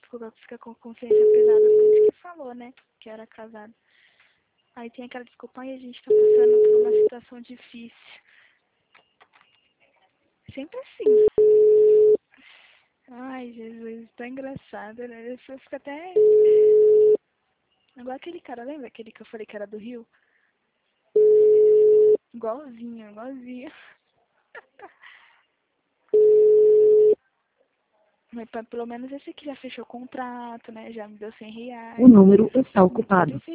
fica com consciência pesada, por isso que falou, né? Que era casado. Aí tem aquela desculpa, e a gente tá passando por uma situação difícil. Sempre assim. Ai, Jesus, tá engraçado, né? Eu fico até... Igual aquele cara, lembra aquele que eu falei que era do Rio? Igualzinho, igualzinho. Mas pelo menos esse aqui já fechou o contrato, né? Já me deu R$100. O número está ocupado.